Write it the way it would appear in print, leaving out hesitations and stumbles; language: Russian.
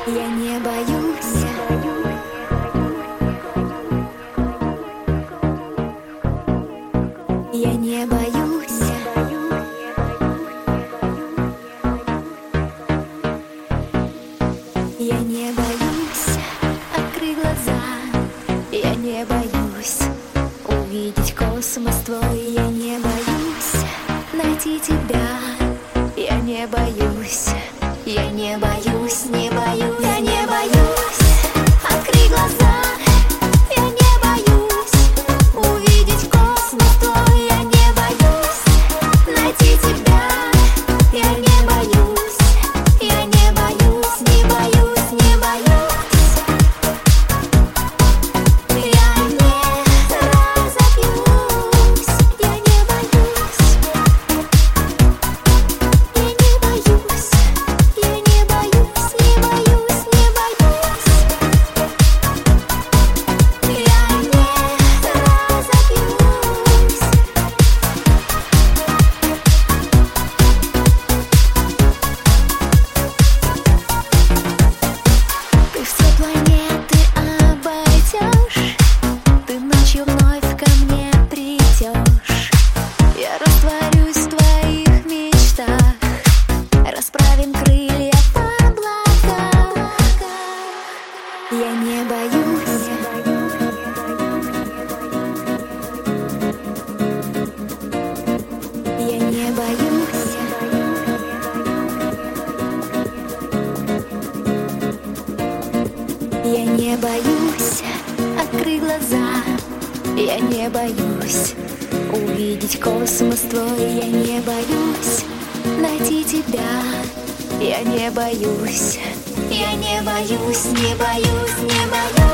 Я не боюсь. Я не боюсь. Я не боюсь открыть глаза. Я не боюсь увидеть космос твой. Я не боюсь найти тебя. Я не боюсь. Я не боюсь, не боюсь. Я не боюсь открыть глаза. Я не боюсь увидеть космос твой. Я не боюсь найти тебя. Я не боюсь. Я не боюсь, не боюсь, не боюсь. Я не разобьюсь. Я не боюсь. Я не боюсь. Я не боюсь, не боюсь, не боюсь. Я не разобьюсь. Ты все планеты обойдешь. Ты ночью вновь ко мне придешь. Я растворюсь в твоих мечтах. Расправим крылья в облаках. Я не боюсь. Я не боюсь. Я не боюсь открыть глаза. Я не боюсь увидеть космос твой. Я не боюсь найти тебя. Я не боюсь. Я не боюсь, не боюсь, не боюсь.